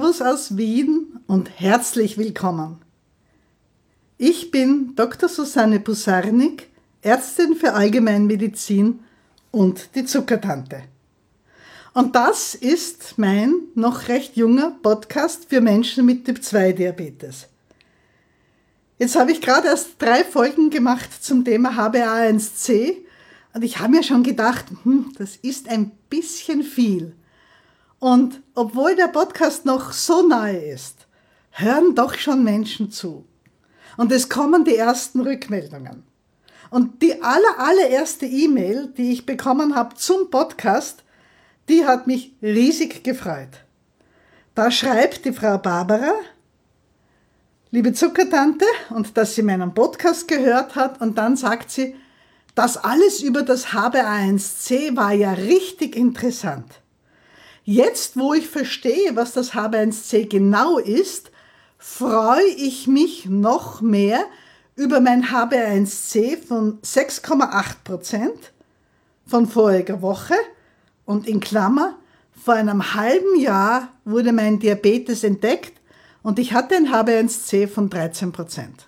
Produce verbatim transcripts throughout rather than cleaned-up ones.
Servus aus Wien und herzlich willkommen. Ich bin Doktor Susanne Busarnik, Ärztin für Allgemeinmedizin und die Zuckertante. Und das ist mein noch recht junger Podcast für Menschen mit Typ zwei Diabetes. Jetzt habe ich gerade erst drei Folgen gemacht zum Thema H b A eins C und ich habe mir schon gedacht, hm, das ist ein bisschen viel. Und obwohl der Podcast noch so nahe ist, hören doch schon Menschen zu. Und es kommen die ersten Rückmeldungen. Und die aller, allererste E-Mail, die ich bekommen habe zum Podcast, die hat mich riesig gefreut. Da schreibt die Frau Barbara, liebe Zuckertante, und dass sie meinen Podcast gehört hat, und dann sagt sie, das alles über das H b A eins C war ja richtig interessant. Jetzt, wo ich verstehe, was das H b A eins C genau ist, freue ich mich noch mehr über mein H b A eins C von sechs Komma acht Prozent von voriger Woche und in Klammer, vor einem halben Jahr wurde mein Diabetes entdeckt und ich hatte ein H b A eins C von dreizehn Prozent.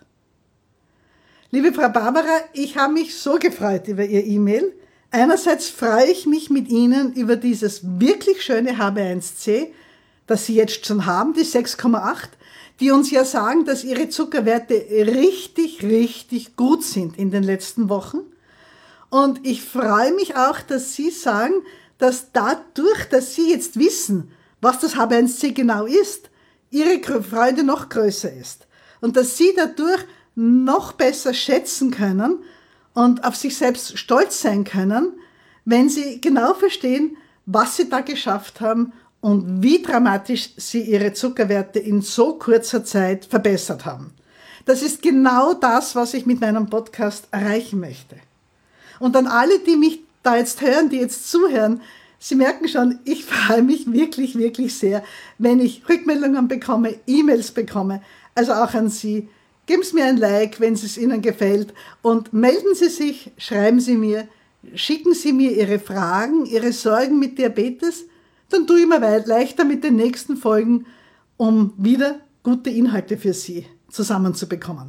Liebe Frau Barbara, ich habe mich so gefreut über Ihr E-Mail. Einerseits freue ich mich mit Ihnen über dieses wirklich schöne H b A eins C, das Sie jetzt schon haben, die sechs Komma acht, die uns ja sagen, dass Ihre Zuckerwerte richtig, richtig gut sind in den letzten Wochen. Und ich freue mich auch, dass Sie sagen, dass dadurch, dass Sie jetzt wissen, was das H b A eins C genau ist, Ihre Freude noch größer ist. Und dass Sie dadurch noch besser schätzen können und auf sich selbst stolz sein können, wenn Sie genau verstehen, was Sie da geschafft haben und wie dramatisch Sie Ihre Zuckerwerte in so kurzer Zeit verbessert haben. Das ist genau das, was ich mit meinem Podcast erreichen möchte. Und an alle, die mich da jetzt hören, die jetzt zuhören, Sie merken schon, ich freue mich wirklich, wirklich sehr, wenn ich Rückmeldungen bekomme, E-Mails bekomme, also auch an Sie. Geben Sie mir ein Like, wenn es Ihnen gefällt, und melden Sie sich, schreiben Sie mir, schicken Sie mir Ihre Fragen, Ihre Sorgen mit Diabetes, dann tue ich mir leichter mit den nächsten Folgen, um wieder gute Inhalte für Sie zusammenzubekommen.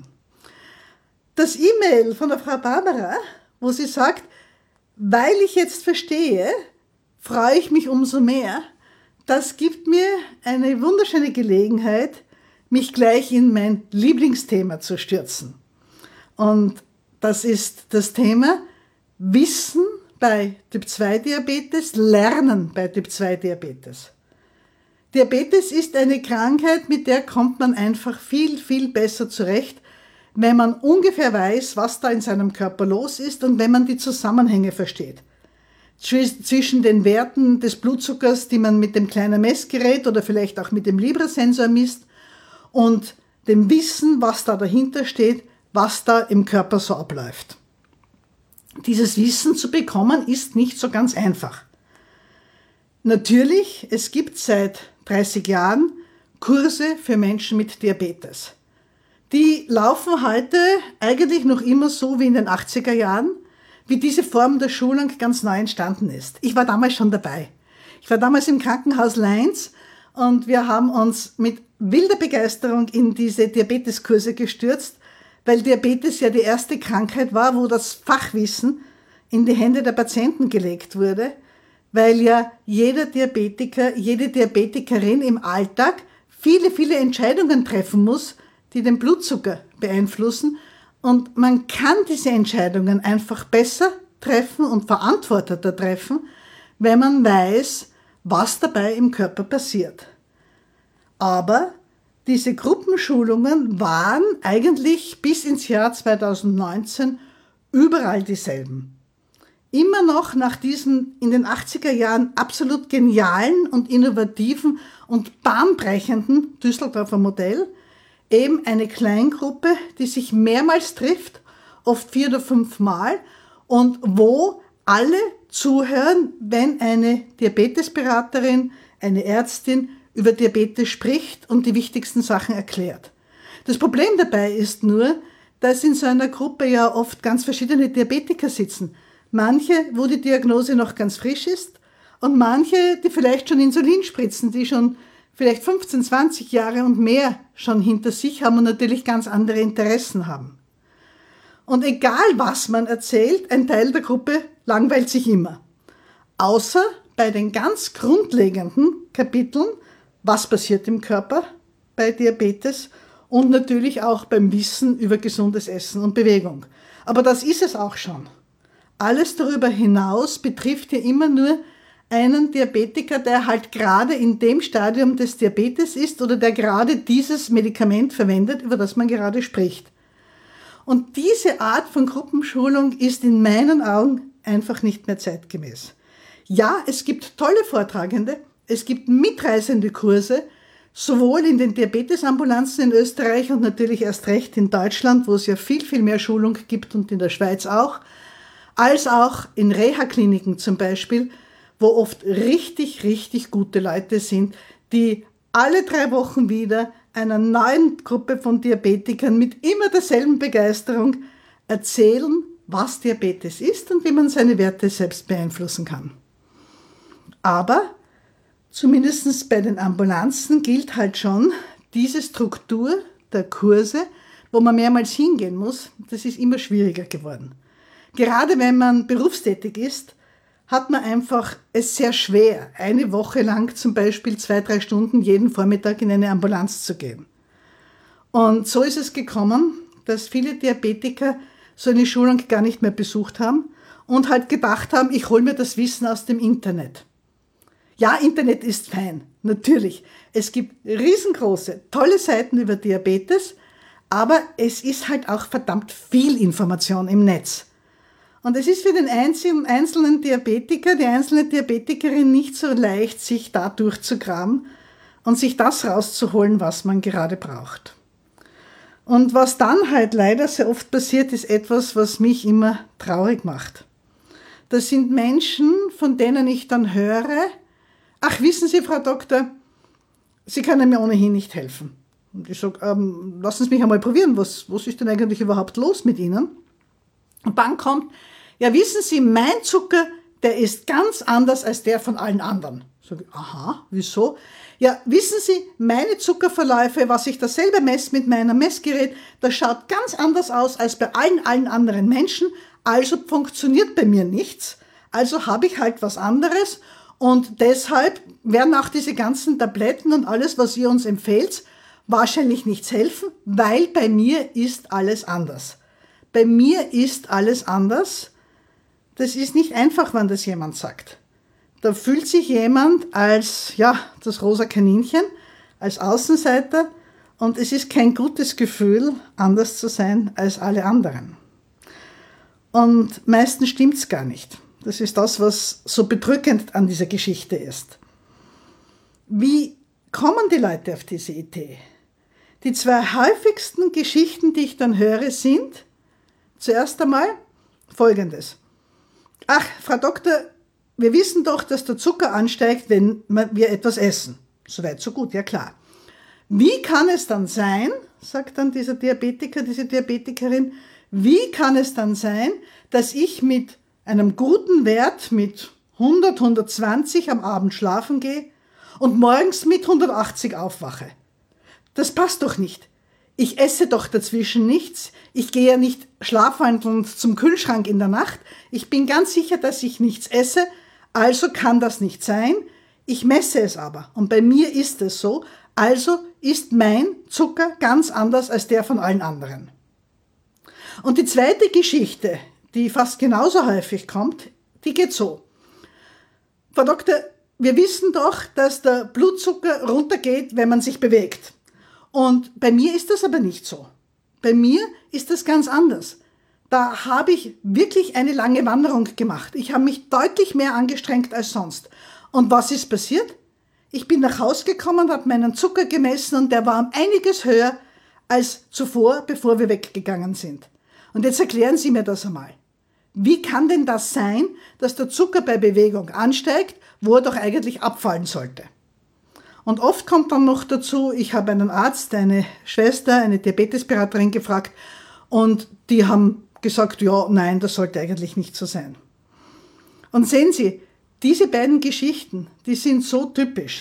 Das E-Mail von der Frau Barbara, wo sie sagt, weil ich jetzt verstehe, freue ich mich umso mehr, das gibt mir eine wunderschöne Gelegenheit, mich gleich in mein Lieblingsthema zu stürzen. Und das ist das Thema Wissen bei Typ zwei Diabetes, Lernen bei Typ zwei Diabetes. Diabetes ist eine Krankheit, mit der kommt man einfach viel, viel besser zurecht, wenn man ungefähr weiß, was da in seinem Körper los ist und wenn man die Zusammenhänge versteht. Zwischen den Werten des Blutzuckers, die man mit dem kleinen Messgerät oder vielleicht auch mit dem Libre-Sensor misst, und dem Wissen, was da dahinter steht, was da im Körper so abläuft. Dieses Wissen zu bekommen, ist nicht so ganz einfach. Natürlich, es gibt seit dreißig Jahren Kurse für Menschen mit Diabetes. Die laufen heute eigentlich noch immer so wie in den achtziger Jahren, wie diese Form der Schulung ganz neu entstanden ist. Ich war damals schon dabei. Ich war damals im Krankenhaus Leins und wir haben uns mit wilder Begeisterung in diese Diabeteskurse gestürzt, weil Diabetes ja die erste Krankheit war, wo das Fachwissen in die Hände der Patienten gelegt wurde, weil ja jeder Diabetiker, jede Diabetikerin im Alltag viele, viele Entscheidungen treffen muss, die den Blutzucker beeinflussen, und man kann diese Entscheidungen einfach besser treffen und verantworteter treffen, wenn man weiß, was dabei im Körper passiert. Aber diese Gruppenschulungen waren eigentlich bis ins Jahr zweitausendneunzehn überall dieselben. Immer noch nach diesem in den achtziger Jahren absolut genialen und innovativen und bahnbrechenden Düsseldorfer Modell, eben eine Kleingruppe, die sich mehrmals trifft, oft vier oder fünf Mal, und wo alle zuhören, wenn eine Diabetesberaterin, eine Ärztin über Diabetes spricht und die wichtigsten Sachen erklärt. Das Problem dabei ist nur, dass in so einer Gruppe ja oft ganz verschiedene Diabetiker sitzen. Manche, wo die Diagnose noch ganz frisch ist, und manche, die vielleicht schon Insulin spritzen, die schon vielleicht fünfzehn, zwanzig Jahre und mehr schon hinter sich haben und natürlich ganz andere Interessen haben. Und egal was man erzählt, ein Teil der Gruppe langweilt sich immer. Außer bei den ganz grundlegenden Kapiteln, was passiert im Körper bei Diabetes und natürlich auch beim Wissen über gesundes Essen und Bewegung. Aber das ist es auch schon. Alles darüber hinaus betrifft ja immer nur einen Diabetiker, der halt gerade in dem Stadium des Diabetes ist oder der gerade dieses Medikament verwendet, über das man gerade spricht. Und diese Art von Gruppenschulung ist in meinen Augen einfach nicht mehr zeitgemäß. Ja, es gibt tolle Vortragende, es gibt mitreißende Kurse, sowohl in den Diabetesambulanzen in Österreich und natürlich erst recht in Deutschland, wo es ja viel, viel mehr Schulung gibt und in der Schweiz auch, als auch in Reha-Kliniken zum Beispiel, wo oft richtig, richtig gute Leute sind, die alle drei Wochen wieder einer neuen Gruppe von Diabetikern mit immer derselben Begeisterung erzählen, was Diabetes ist und wie man seine Werte selbst beeinflussen kann. Aber zumindest bei den Ambulanzen gilt halt schon, diese Struktur der Kurse, wo man mehrmals hingehen muss, das ist immer schwieriger geworden. Gerade wenn man berufstätig ist, hat man einfach es sehr schwer, eine Woche lang zum Beispiel zwei, drei Stunden jeden Vormittag in eine Ambulanz zu gehen. Und so ist es gekommen, dass viele Diabetiker so eine Schulung gar nicht mehr besucht haben und halt gedacht haben, ich hole mir das Wissen aus dem Internet. Ja, Internet ist fein, natürlich. Es gibt riesengroße, tolle Seiten über Diabetes, aber es ist halt auch verdammt viel Information im Netz. Und es ist für den einzelnen Diabetiker, die einzelne Diabetikerin nicht so leicht, sich da durchzugraben und sich das rauszuholen, was man gerade braucht. Und was dann halt leider sehr oft passiert, ist etwas, was mich immer traurig macht. Das sind Menschen, von denen ich dann höre, ach, wissen Sie, Frau Doktor, Sie können mir ohnehin nicht helfen. Und ich sage, ähm, lassen Sie mich einmal probieren, was, was ist denn eigentlich überhaupt los mit Ihnen? Und dann kommt, ja, wissen Sie, mein Zucker, der ist ganz anders als der von allen anderen. Sag ich, aha, wieso? Ja, wissen Sie, meine Zuckerverläufe, was ich da selber messe mit meinem Messgerät, das schaut ganz anders aus als bei allen, allen anderen Menschen. Also funktioniert bei mir nichts. Also habe ich halt was anderes. Und deshalb werden auch diese ganzen Tabletten und alles, was ihr uns empfehlt, wahrscheinlich nichts helfen, weil bei mir ist alles anders. Bei mir ist alles anders. Das ist nicht einfach, wenn das jemand sagt. Da fühlt sich jemand als, ja, das rosa Kaninchen, als Außenseiter und es ist kein gutes Gefühl, anders zu sein als alle anderen. Und meistens stimmt's gar nicht. Das ist das, was so bedrückend an dieser Geschichte ist. Wie kommen die Leute auf diese Idee? Die zwei häufigsten Geschichten, die ich dann höre, sind zuerst einmal Folgendes. Ach, Frau Doktor, wir wissen doch, dass der Zucker ansteigt, wenn wir etwas essen. Soweit, so gut, ja klar. Wie kann es dann sein, sagt dann dieser Diabetiker, diese Diabetikerin, wie kann es dann sein, dass ich mit einem guten Wert mit hundert, hundertzwanzig am Abend schlafen gehe und morgens mit hundertachtzig aufwache? Das passt doch nicht. Ich esse doch dazwischen nichts. Ich gehe ja nicht schlafwandelnd zum Kühlschrank in der Nacht. Ich bin ganz sicher, dass ich nichts esse. Also kann das nicht sein. Ich messe es aber. Und bei mir ist es so. Also ist mein Zucker ganz anders als der von allen anderen. Und die zweite Geschichte, die fast genauso häufig kommt, die geht so. Frau Doktor, wir wissen doch, dass der Blutzucker runtergeht, wenn man sich bewegt. Und bei mir ist das aber nicht so. Bei mir ist das ganz anders. Da habe ich wirklich eine lange Wanderung gemacht. Ich habe mich deutlich mehr angestrengt als sonst. Und was ist passiert? Ich bin nach Hause gekommen, habe meinen Zucker gemessen und der war um einiges höher als zuvor, bevor wir weggegangen sind. Und jetzt erklären Sie mir das einmal. Wie kann denn das sein, dass der Zucker bei Bewegung ansteigt, wo er doch eigentlich abfallen sollte? Und oft kommt dann noch dazu, ich habe einen Arzt, eine Schwester, eine Diabetesberaterin gefragt und die haben gesagt, ja, nein, das sollte eigentlich nicht so sein. Und sehen Sie, diese beiden Geschichten, die sind so typisch.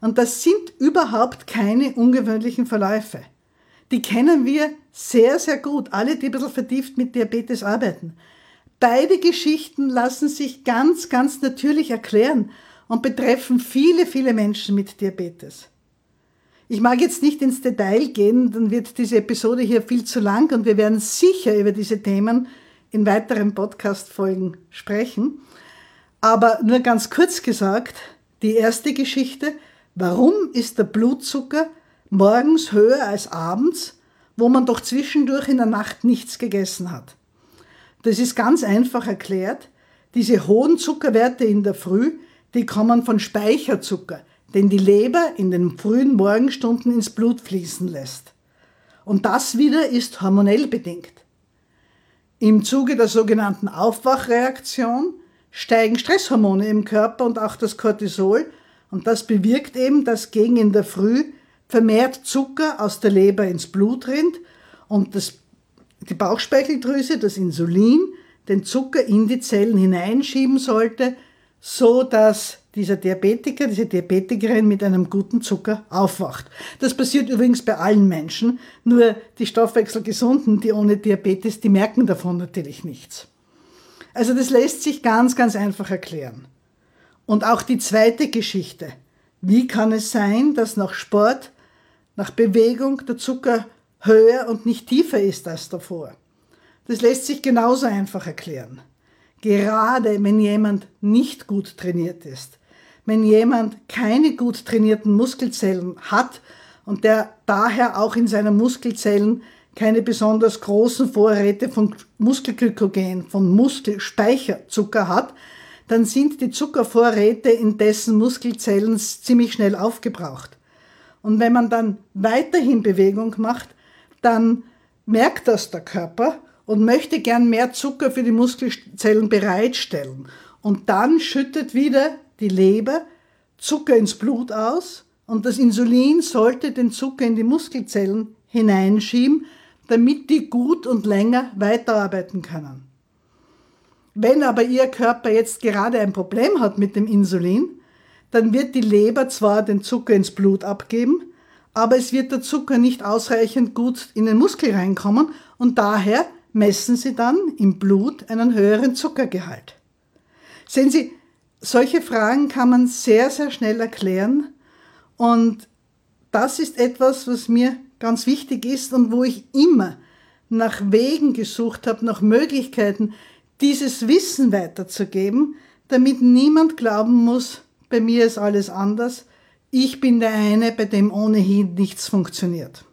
Und das sind überhaupt keine ungewöhnlichen Verläufe. Die kennen wir sehr, sehr gut, alle, die ein bisschen vertieft mit Diabetes arbeiten. Beide Geschichten lassen sich ganz, ganz natürlich erklären und betreffen viele, viele Menschen mit Diabetes. Ich mag jetzt nicht ins Detail gehen, dann wird diese Episode hier viel zu lang und wir werden sicher über diese Themen in weiteren Podcast-Folgen sprechen. Aber nur ganz kurz gesagt, die erste Geschichte: Warum ist der Blutzucker morgens höher als abends, wo man doch zwischendurch in der Nacht nichts gegessen hat? Das ist ganz einfach erklärt. Diese hohen Zuckerwerte in der Früh, die kommen von Speicherzucker, den die Leber in den frühen Morgenstunden ins Blut fließen lässt. Und das wieder ist hormonell bedingt. Im Zuge der sogenannten Aufwachreaktion steigen Stresshormone im Körper und auch das Cortisol, und das bewirkt eben, dass gegen in der Früh vermehrt Zucker aus der Leber ins Blut rinnt und das, die Bauchspeicheldrüse, das Insulin, den Zucker in die Zellen hineinschieben sollte, so dass dieser Diabetiker, diese Diabetikerin mit einem guten Zucker aufwacht. Das passiert übrigens bei allen Menschen, nur die Stoffwechselgesunden, die ohne Diabetes, die merken davon natürlich nichts. Also das lässt sich ganz, ganz einfach erklären. Und auch die zweite Geschichte. Wie kann es sein, dass nach Sport, nach Bewegung der Zucker höher und nicht tiefer ist als davor? Das lässt sich genauso einfach erklären. Gerade wenn jemand nicht gut trainiert ist, wenn jemand keine gut trainierten Muskelzellen hat und der daher auch in seinen Muskelzellen keine besonders großen Vorräte von Muskelglykogen, von Muskelspeicherzucker hat, dann sind die Zuckervorräte in dessen Muskelzellen ziemlich schnell aufgebraucht. Und wenn man dann weiterhin Bewegung macht, dann merkt das der Körper und möchte gern mehr Zucker für die Muskelzellen bereitstellen. Und dann schüttet wieder die Leber Zucker ins Blut aus und das Insulin sollte den Zucker in die Muskelzellen hineinschieben, damit die gut und länger weiterarbeiten können. Wenn aber Ihr Körper jetzt gerade ein Problem hat mit dem Insulin, dann wird die Leber zwar den Zucker ins Blut abgeben, aber es wird der Zucker nicht ausreichend gut in den Muskel reinkommen und daher messen Sie dann im Blut einen höheren Zuckergehalt. Sehen Sie, solche Fragen kann man sehr, sehr schnell erklären und das ist etwas, was mir ganz wichtig ist und wo ich immer nach Wegen gesucht habe, nach Möglichkeiten, dieses Wissen weiterzugeben, damit niemand glauben muss, bei mir ist alles anders, ich bin der eine, bei dem ohnehin nichts funktioniert.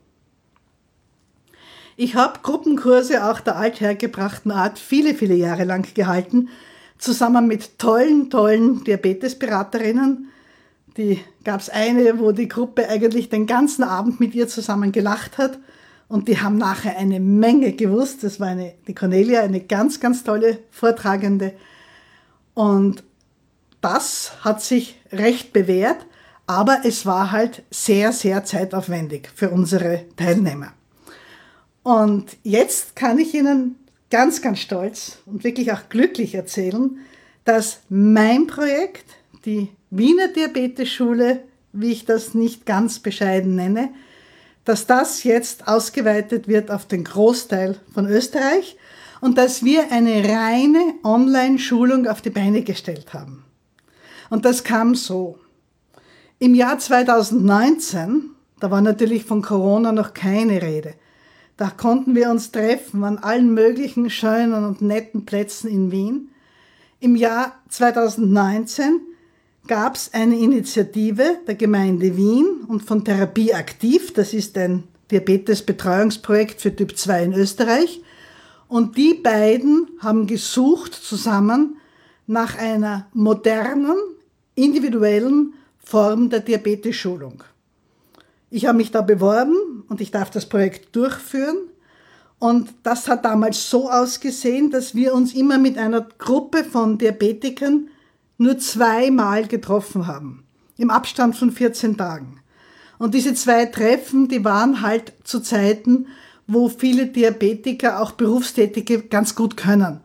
Ich habe Gruppenkurse auch der althergebrachten Art viele, viele Jahre lang gehalten, zusammen mit tollen, tollen Diabetesberaterinnen. Die gab es eine, wo die Gruppe eigentlich den ganzen Abend mit ihr zusammen gelacht hat. Und die haben nachher eine Menge gewusst. Das war eine, die Cornelia, eine ganz, ganz tolle Vortragende. Und das hat sich recht bewährt, aber es war halt sehr, sehr zeitaufwendig für unsere Teilnehmer. Und jetzt kann ich Ihnen ganz, ganz stolz und wirklich auch glücklich erzählen, dass mein Projekt, die Wiener Diabetesschule, wie ich das nicht ganz bescheiden nenne, dass das jetzt ausgeweitet wird auf den Großteil von Österreich und dass wir eine reine Online-Schulung auf die Beine gestellt haben. Und das kam so. Im Jahr zweitausendneunzehn, da war natürlich von Corona noch keine Rede, da konnten wir uns treffen an allen möglichen schönen und netten Plätzen in Wien. Im Jahr zweitausendneunzehn gab es eine Initiative der Gemeinde Wien und von Therapie Aktiv, das ist ein Diabetesbetreuungsprojekt für Typ zwei in Österreich. Und die beiden haben gesucht zusammen nach einer modernen, individuellen Form der Diabetesschulung. Ich habe mich da beworben und ich darf das Projekt durchführen. Und das hat damals so ausgesehen, dass wir uns immer mit einer Gruppe von Diabetikern nur zweimal getroffen haben, im Abstand von vierzehn Tagen. Und diese zwei Treffen, die waren halt zu Zeiten, wo viele Diabetiker, auch Berufstätige, ganz gut können.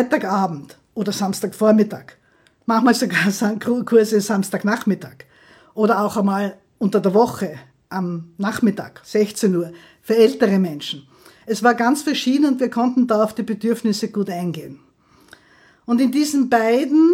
Freitagabend oder Samstagvormittag, manchmal sogar Kurse Samstagnachmittag. oder auch einmal unter der Woche am Nachmittag, sechzehn Uhr, für ältere Menschen. Es war ganz verschieden und wir konnten da auf die Bedürfnisse gut eingehen. Und in diesen beiden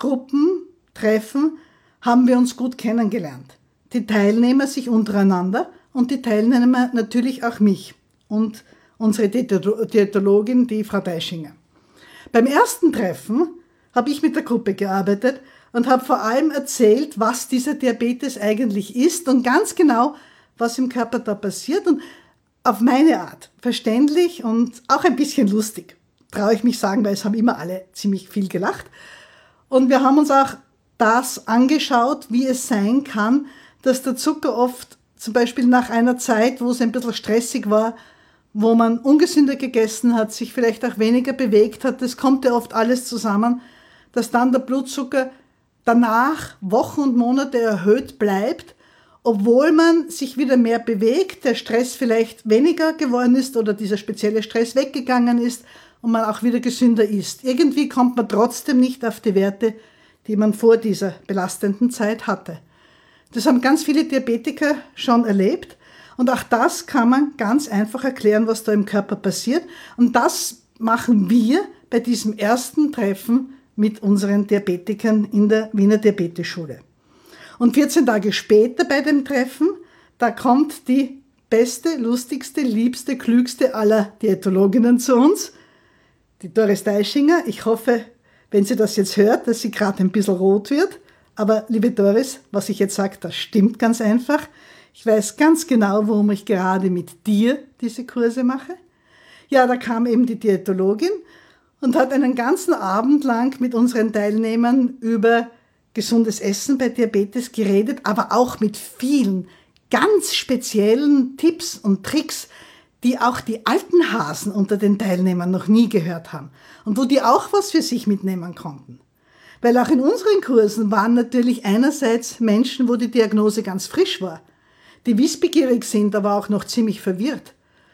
Gruppentreffen haben wir uns gut kennengelernt. Die Teilnehmer sich untereinander und die Teilnehmer natürlich auch mich und unsere Diätologin, die Frau Deischinger. Beim ersten Treffen habe ich mit der Gruppe gearbeitet und habe vor allem erzählt, was dieser Diabetes eigentlich ist und ganz genau, was im Körper da passiert und auf meine Art, verständlich und auch ein bisschen lustig, traue ich mich sagen, weil es haben immer alle ziemlich viel gelacht. Und wir haben uns auch das angeschaut, wie es sein kann, dass der Zucker oft zum Beispiel nach einer Zeit, wo es ein bisschen stressig war, wo man ungesünder gegessen hat, sich vielleicht auch weniger bewegt hat, das kommt ja oft alles zusammen, dass dann der Blutzucker danach Wochen und Monate erhöht bleibt, obwohl man sich wieder mehr bewegt, der Stress vielleicht weniger geworden ist oder dieser spezielle Stress weggegangen ist und man auch wieder gesünder ist. Irgendwie kommt man trotzdem nicht auf die Werte, die man vor dieser belastenden Zeit hatte. Das haben ganz viele Diabetiker schon erlebt und auch das kann man ganz einfach erklären, was da im Körper passiert. Und das machen wir bei diesem ersten Treffen mit unseren Diabetikern in der Wiener Diabetesschule. Und vierzehn Tage später bei dem Treffen, da kommt die beste, lustigste, liebste, klügste aller Diätologinnen zu uns, die Doris Deischinger. Ich hoffe, wenn sie das jetzt hört, dass sie gerade ein bisschen rot wird. Aber liebe Doris, was ich jetzt sage, das stimmt ganz einfach. Ich weiß ganz genau, warum ich gerade mit dir diese Kurse mache. Ja, da kam eben die Diätologin und hat einen ganzen Abend lang mit unseren Teilnehmern über gesundes Essen bei Diabetes geredet, aber auch mit vielen ganz speziellen Tipps und Tricks, die auch die alten Hasen unter den Teilnehmern noch nie gehört haben und wo die auch was für sich mitnehmen konnten. Weil auch in unseren Kursen waren natürlich einerseits Menschen, wo die Diagnose ganz frisch war, die wissbegierig sind, aber auch noch ziemlich verwirrt.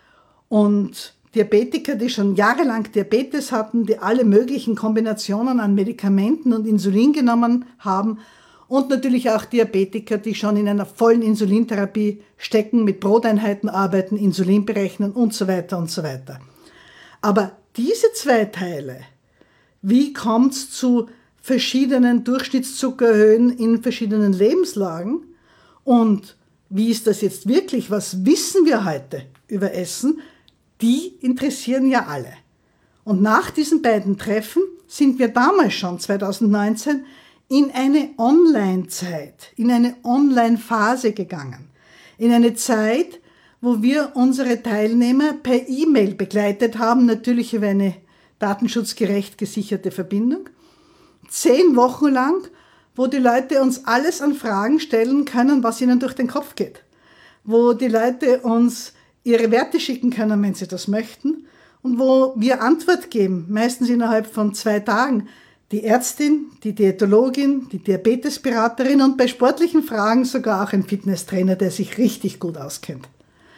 Und Diabetiker, die schon jahrelang Diabetes hatten, die alle möglichen Kombinationen an Medikamenten und Insulin genommen haben und natürlich auch Diabetiker, die schon in einer vollen Insulintherapie stecken, mit Broteinheiten arbeiten, Insulin berechnen und so weiter und so weiter. Aber diese zwei Teile, wie kommt es zu verschiedenen Durchschnittszuckerhöhen in verschiedenen Lebenslagen und wie ist das jetzt wirklich, was wissen wir heute über Essen, die interessieren ja alle. Und nach diesen beiden Treffen sind wir damals schon, zwanzig neunzehn, in eine Online-Zeit, in eine Online-Phase gegangen. In eine Zeit, wo wir unsere Teilnehmer per E-Mail begleitet haben, natürlich über eine datenschutzgerecht gesicherte Verbindung. Zehn Wochen lang, wo die Leute uns alles an Fragen stellen können, was ihnen durch den Kopf geht. Wo die Leute uns ihre Werte schicken können, wenn sie das möchten und wo wir Antwort geben, meistens innerhalb von zwei Tagen. Die Ärztin, die Diätologin, die Diabetesberaterin und bei sportlichen Fragen sogar auch ein Fitnesstrainer, der sich richtig gut auskennt.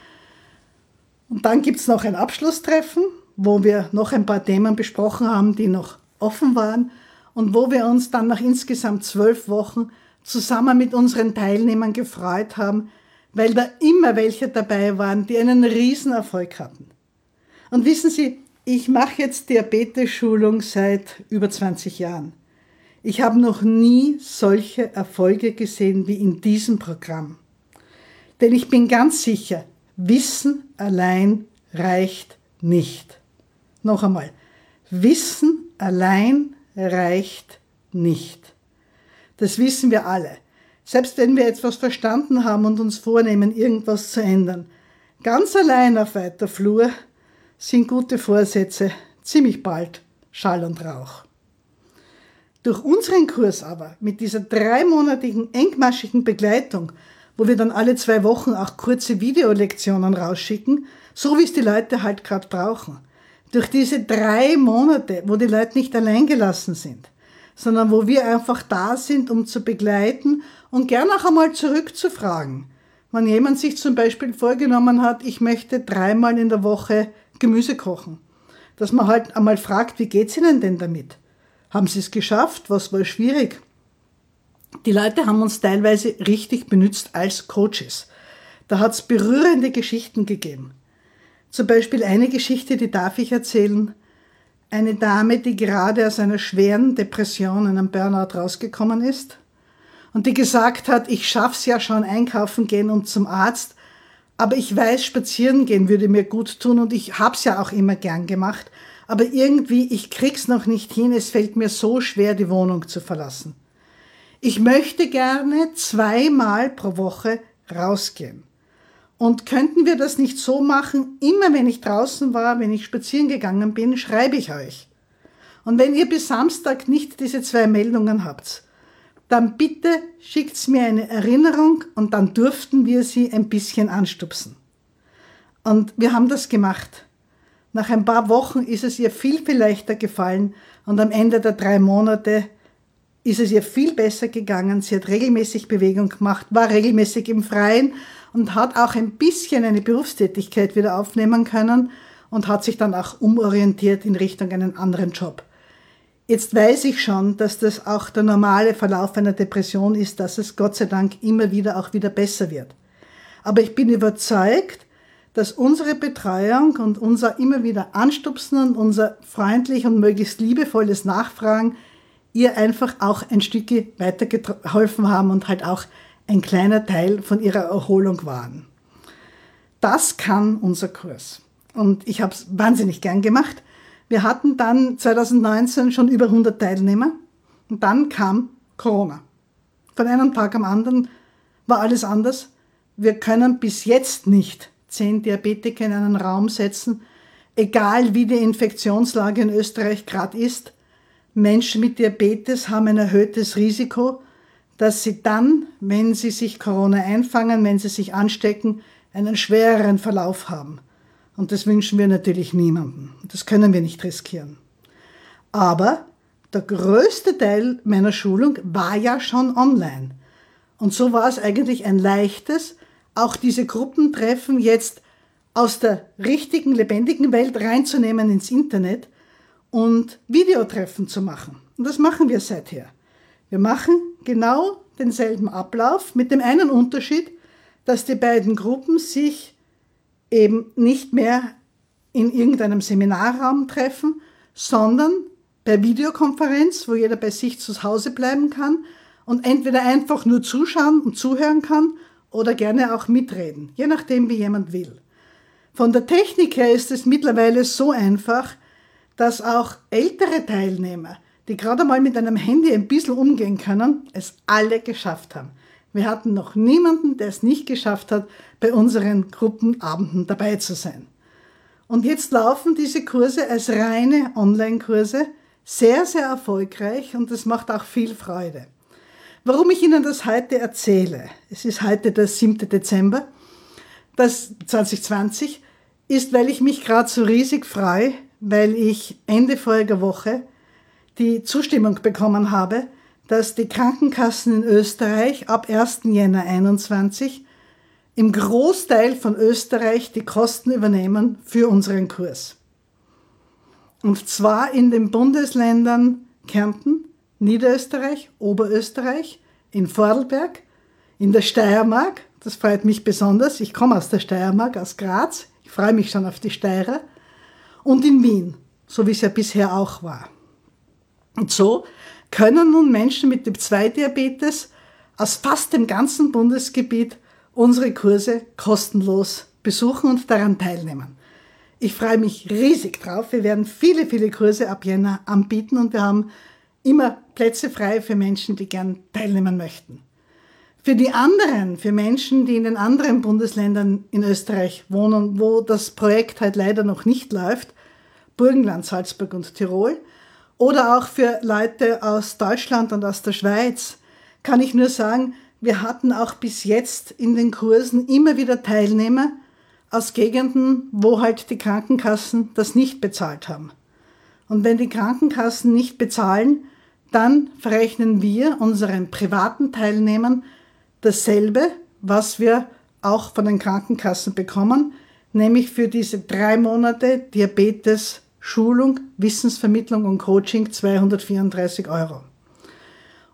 Und dann gibt's noch ein Abschlusstreffen, wo wir noch ein paar Themen besprochen haben, die noch offen waren und wo wir uns dann nach insgesamt zwölf Wochen zusammen mit unseren Teilnehmern gefreut haben, weil da immer welche dabei waren, die einen Riesenerfolg hatten. Und wissen Sie, ich mache jetzt Diabetes-Schulung seit über zwanzig Jahren. Ich habe noch nie solche Erfolge gesehen wie in diesem Programm. Denn ich bin ganz sicher, Wissen allein reicht nicht. Noch einmal, Wissen allein reicht nicht. Das wissen wir alle. Selbst wenn wir etwas verstanden haben und uns vornehmen, irgendwas zu ändern, ganz allein auf weiter Flur sind gute Vorsätze ziemlich bald Schall und Rauch. Durch unseren Kurs aber, mit dieser dreimonatigen engmaschigen Begleitung, wo wir dann alle zwei Wochen auch kurze Videolektionen rausschicken, so wie es die Leute halt gerade brauchen. Durch diese drei Monate, wo die Leute nicht allein gelassen sind, sondern wo wir einfach da sind, um zu begleiten und gern auch einmal zurückzufragen. Wenn jemand sich zum Beispiel vorgenommen hat, ich möchte dreimal in der Woche Gemüse kochen, dass man halt einmal fragt, wie geht's Ihnen denn damit? Haben Sie es geschafft? Was war schwierig? Die Leute haben uns teilweise richtig benutzt als Coaches. Da hat es berührende Geschichten gegeben. Zum Beispiel eine Geschichte, die darf ich erzählen. Eine Dame, die gerade aus einer schweren Depression, einem Burnout rausgekommen ist und die gesagt hat, ich schaff's ja schon, einkaufen gehen und zum Arzt, aber ich weiß, spazieren gehen würde mir gut tun und ich hab's ja auch immer gern gemacht, aber irgendwie, ich krieg's noch nicht hin, es fällt mir so schwer, die Wohnung zu verlassen. Ich möchte gerne zweimal pro Woche rausgehen. Und könnten wir das nicht so machen, immer wenn ich draußen war, wenn ich spazieren gegangen bin, schreibe ich euch. Und wenn ihr bis Samstag nicht diese zwei Meldungen habt, dann bitte schickt's mir eine Erinnerung und dann durften wir sie ein bisschen anstupsen. Und wir haben das gemacht. Nach ein paar Wochen ist es ihr viel, viel leichter gefallen und am Ende der drei Monate ist es ihr viel besser gegangen. Sie hat regelmäßig Bewegung gemacht, war regelmäßig im Freien und hat auch ein bisschen eine Berufstätigkeit wieder aufnehmen können und hat sich dann auch umorientiert in Richtung einen anderen Job. Jetzt weiß ich schon, dass das auch der normale Verlauf einer Depression ist, dass es Gott sei Dank immer wieder auch wieder besser wird. Aber ich bin überzeugt, dass unsere Betreuung und unser immer wieder Anstupsen und unser freundlich und möglichst liebevolles Nachfragen ihr einfach auch ein Stückchen weitergeholfen haben und halt auch ein kleiner Teil von ihrer Erholung waren. Das kann unser Kurs. Und ich habe es wahnsinnig gern gemacht. Wir hatten dann zwanzig neunzehn schon über hundert Teilnehmer und dann kam Corona. Von einem Tag am anderen war alles anders. Wir können bis jetzt nicht zehn Diabetiker in einen Raum setzen, egal wie die Infektionslage in Österreich gerade ist. Menschen mit Diabetes haben ein erhöhtes Risiko, dass sie dann, wenn sie sich Corona einfangen, wenn sie sich anstecken, einen schwereren Verlauf haben. Und das wünschen wir natürlich niemandem. Das können wir nicht riskieren. Aber der größte Teil meiner Schulung war ja schon online. Und so war es eigentlich ein leichtes, auch diese Gruppentreffen jetzt aus der richtigen, lebendigen Welt reinzunehmen ins Internet und Videotreffen zu machen. Und das machen wir seither. Wir machen genau denselben Ablauf mit dem einen Unterschied, dass die beiden Gruppen sich eben nicht mehr in irgendeinem Seminarraum treffen, sondern per Videokonferenz, wo jeder bei sich zu Hause bleiben kann und entweder einfach nur zuschauen und zuhören kann oder gerne auch mitreden, je nachdem, wie jemand will. Von der Technik her ist es mittlerweile so einfach, dass auch ältere Teilnehmer, die gerade mal mit einem Handy ein bisschen umgehen können, es alle geschafft haben. Wir hatten noch niemanden, der es nicht geschafft hat, bei unseren Gruppenabenden dabei zu sein. Und jetzt laufen diese Kurse als reine Online-Kurse sehr, sehr erfolgreich und es macht auch viel Freude. Warum ich Ihnen das heute erzähle, es ist heute der siebte Dezember das zwanzig zwanzig, ist, weil ich mich gerade so riesig freue, weil ich Ende voriger Woche die Zustimmung bekommen habe, dass die Krankenkassen in Österreich ab ersten Jänner einundzwanzig im Großteil von Österreich die Kosten übernehmen für unseren Kurs. Und zwar in den Bundesländern Kärnten, Niederösterreich, Oberösterreich, in Vorarlberg, in der Steiermark, das freut mich besonders, ich komme aus der Steiermark, aus Graz, ich freue mich schon auf die Steirer, und in Wien, so wie es ja bisher auch war. Und so können nun Menschen mit Typ zwei Diabetes aus fast dem ganzen Bundesgebiet unsere Kurse kostenlos besuchen und daran teilnehmen. Ich freue mich riesig drauf. Wir werden viele, viele Kurse ab Jänner anbieten und wir haben immer Plätze frei für Menschen, die gern teilnehmen möchten. Für die anderen, für Menschen, die in den anderen Bundesländern in Österreich wohnen, wo das Projekt halt leider noch nicht läuft, Burgenland, Salzburg und Tirol, oder auch für Leute aus Deutschland und aus der Schweiz, kann ich nur sagen, wir hatten auch bis jetzt in den Kursen immer wieder Teilnehmer aus Gegenden, wo halt die Krankenkassen das nicht bezahlt haben. Und wenn die Krankenkassen nicht bezahlen, dann verrechnen wir unseren privaten Teilnehmern dasselbe, was wir auch von den Krankenkassen bekommen, nämlich für diese drei Monate Diabetes-Schulung, Wissensvermittlung und Coaching zweihundertvierunddreißig Euro.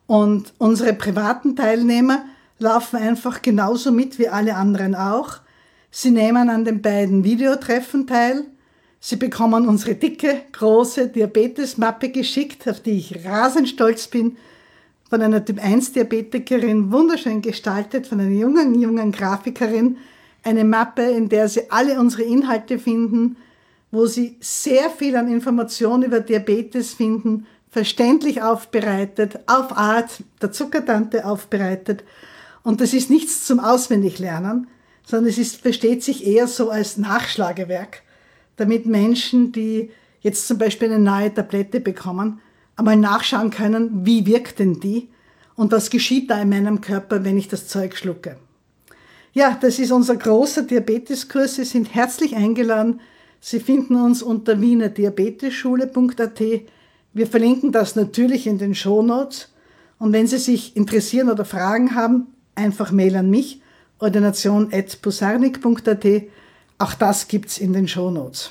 Und unsere privaten Teilnehmer laufen einfach genauso mit wie alle anderen auch. Sie nehmen an den beiden Videotreffen teil. Sie bekommen unsere dicke, große Diabetes-Mappe geschickt, auf die ich rasend stolz bin, von einer Typ eins Diabetikerin, wunderschön gestaltet, von einer jungen, jungen Grafikerin. Eine Mappe, in der Sie alle unsere Inhalte finden, wo Sie sehr viel an Informationen über Diabetes finden, verständlich aufbereitet, auf Art der Zuckertante aufbereitet. Und das ist nichts zum Auswendiglernen, sondern es ist, versteht sich eher so als Nachschlagewerk, damit Menschen, die jetzt zum Beispiel eine neue Tablette bekommen, einmal nachschauen können, wie wirkt denn die und was geschieht da in meinem Körper, wenn ich das Zeug schlucke. Ja, das ist unser großer Diabeteskurs. Sie sind herzlich eingeladen. Sie finden uns unter wiener diabetesschule punkt a t. Wir verlinken das natürlich in den Shownotes. Und wenn Sie sich interessieren oder Fragen haben, einfach Mail an mich, ordination at pusarnik punkt a t. Auch das gibt's in den Shownotes.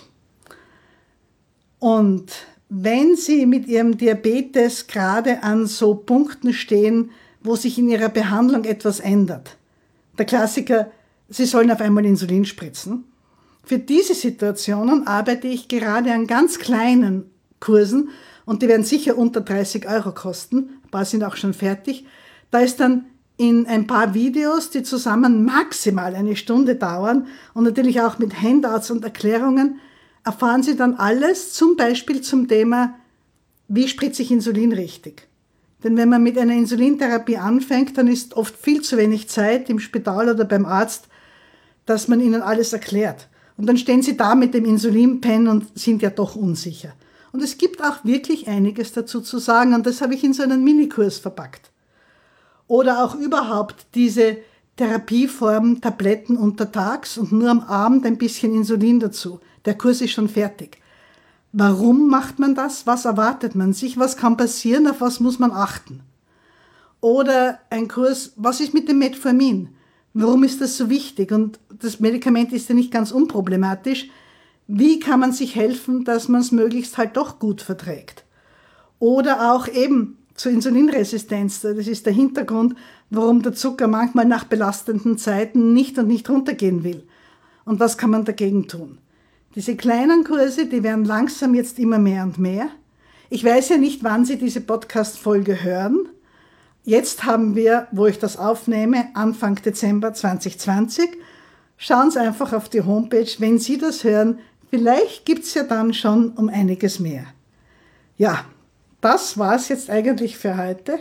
Und wenn Sie mit Ihrem Diabetes gerade an so Punkten stehen, wo sich in Ihrer Behandlung etwas ändert, der Klassiker, Sie sollen auf einmal Insulin spritzen. Für diese Situationen arbeite ich gerade an ganz kleinen Kursen und die werden sicher unter dreißig Euro kosten. Ein paar sind auch schon fertig. Da ist dann in ein paar Videos, die zusammen maximal eine Stunde dauern und natürlich auch mit Handouts und Erklärungen, erfahren Sie dann alles, zum Beispiel zum Thema, wie spritze ich Insulin richtig. Denn wenn man mit einer Insulintherapie anfängt, dann ist oft viel zu wenig Zeit im Spital oder beim Arzt, dass man ihnen alles erklärt. Und dann stehen sie da mit dem Insulinpen und sind ja doch unsicher. Und es gibt auch wirklich einiges dazu zu sagen und das habe ich in so einen Minikurs verpackt. Oder auch überhaupt diese Therapieform Tabletten untertags und nur am Abend ein bisschen Insulin dazu. Der Kurs ist schon fertig. Warum macht man das? Was erwartet man sich? Was kann passieren? Auf was muss man achten? Oder ein Kurs, was ist mit dem Metformin? Warum ist das so wichtig? Und das Medikament ist ja nicht ganz unproblematisch. Wie kann man sich helfen, dass man es möglichst halt doch gut verträgt? Oder auch eben zur Insulinresistenz. Das ist der Hintergrund, warum der Zucker manchmal nach belastenden Zeiten nicht und nicht runtergehen will. Und was kann man dagegen tun? Diese kleinen Kurse, die werden langsam jetzt immer mehr und mehr. Ich weiß ja nicht, wann Sie diese Podcast-Folge hören. Jetzt haben wir, wo ich das aufnehme, Anfang Dezember zwanzig zwanzig. Schauen Sie einfach auf die Homepage, wenn Sie das hören. Vielleicht gibt's ja dann schon um einiges mehr. Ja, das war's jetzt eigentlich für heute.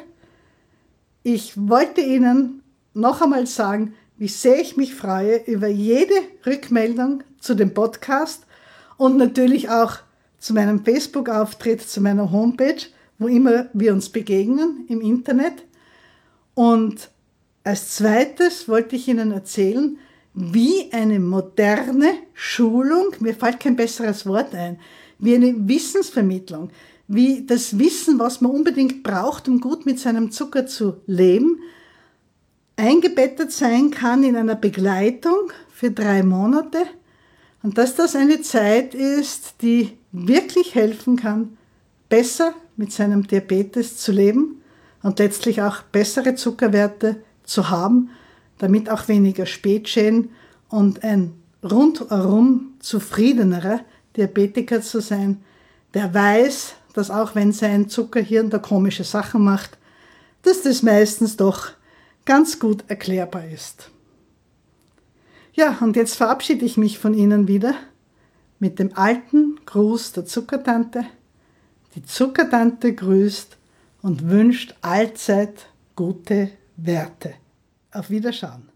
Ich wollte Ihnen noch einmal sagen, wie sehr ich mich freue über jede Rückmeldung zu dem Podcast und natürlich auch zu meinem Facebook-Auftritt, zu meiner Homepage, wo immer wir uns begegnen im Internet. Und als zweites wollte ich Ihnen erzählen, wie eine moderne Schulung, mir fällt kein besseres Wort ein, wie eine Wissensvermittlung, wie das Wissen, was man unbedingt braucht, um gut mit seinem Zucker zu leben, eingebettet sein kann in einer Begleitung für drei Monate und dass das eine Zeit ist, die wirklich helfen kann, besser mit seinem Diabetes zu leben und letztlich auch bessere Zuckerwerte zu haben, damit auch weniger Spätschäden und ein rundherum zufriedenerer Diabetiker zu sein, der weiß, dass auch wenn sein Zuckerhirn da komische Sachen macht, dass das meistens doch ganz gut erklärbar ist. Ja, und jetzt verabschiede ich mich von Ihnen wieder mit dem alten Gruß der Zuckertante. Die Zuckertante grüßt und wünscht allzeit gute Werte. Auf Wiederschauen.